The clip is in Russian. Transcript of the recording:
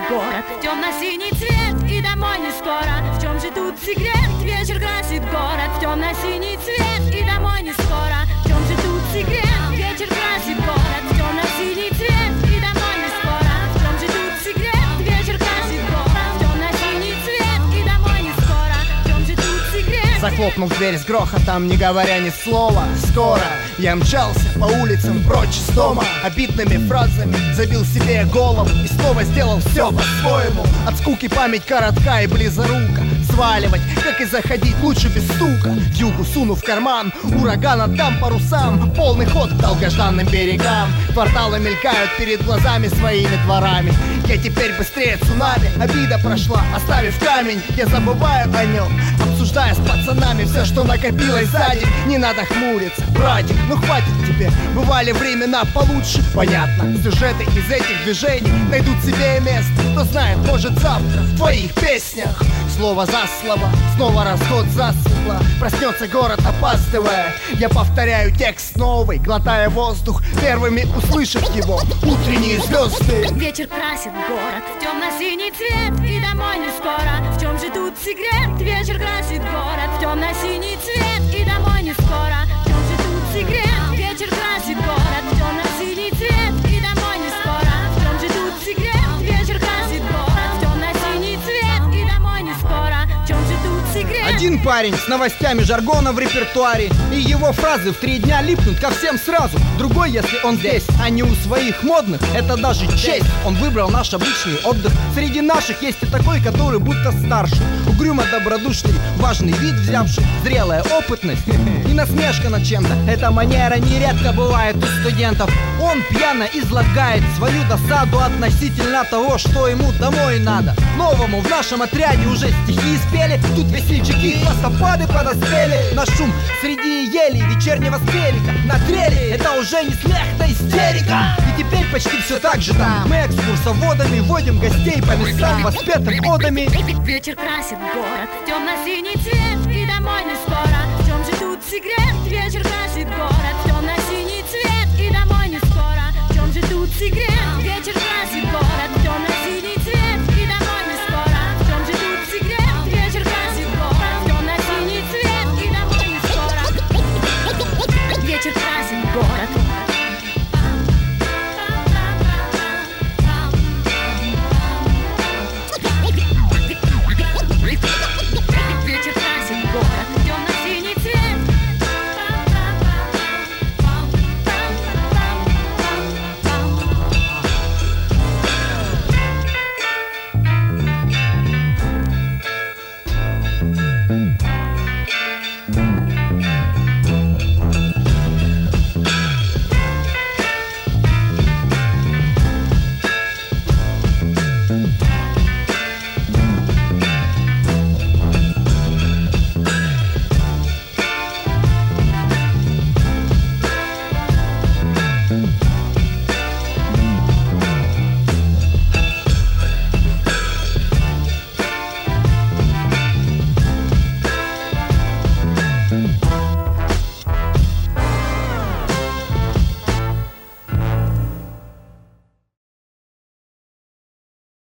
город в темно-синий цвет, и домой не скоро. В чем же тут секрет? Вечер красит город в темно-синий цвет, и домой не скоро. В чем же тут секрет? Вечер красит город в темно-синий цвет, и домой не скоро. В чем же тут секрет? Вечер красит город в темно-синий цвет, и домой не скоро. В чем же тут секрет? Захлопнув дверь с грохотом, не говоря ни слова, скоро я мчался по улицам прочь из дома. Обидными фразами забил себе голову и снова сделал все по-своему. От скуки память коротка и близорука. Сваливать, как и заходить, лучше без стука. Вьюгу суну в карман, ураган отдам парусам. Полный ход к долгожданным берегам. Кварталы мелькают перед глазами своими дворами. Я теперь быстрее цунами. Обида прошла, оставив камень. Я забываю о нем, обсуждая с пацанами все, что накопилось за день. Не надо хмуриться, братик, ну хватит тебе. Бывали времена получше, понятно. Сюжеты из этих движений найдут себе место. Кто знает, может завтра в твоих песнях слово за слово, снова расход засветло. Проснется город, опаздывая. Я повторяю текст новый, глотая воздух, первыми услышав его утренние звезды. Вечер красит город в темно-синий цвет, и домой не скоро. В чем же тут секрет? Вечер красит город в темно-синий цвет, и домой не скоро. В чем же тут секрет? Вечер красит город в темно-синий цвет, и домой не скоро. В чем же тут секрет? Вечер красит город в темно-синий цвет, и домой не скоро. В чем же тут секрет? Один парень с новостями жаргона в репертуаре, и его фразы в 3 дня липнут ко всем сразу. Другой, если он здесь, а не у своих модных, это даже честь. Он выбрал наш обычный отдых. Среди наших есть и такой, который будто старше, угрюмо добродушный, важный вид взявший, зрелая опытность и насмешка над чем-то. Эта манера нередко бывает у студентов. Он пьяно излагает свою досаду относительно того, что ему домой надо. Новому в нашем отряде уже стихи спели. Тут весельчаки, хвостопады подоспели. На шум среди елей вечернего скверика на трели. Это уже не смех, это истерика. И теперь почти все так же там. Мы экскурсоводами водим гостей по местам, воспетым одами. Вечер красит город в темно-синий цвет, и домой не скоро. В чем же тут секрет? Вечер красит город в темно-синий цвет, и домой не скоро. В чем же тут секрет? Вечер красит город в темно-синий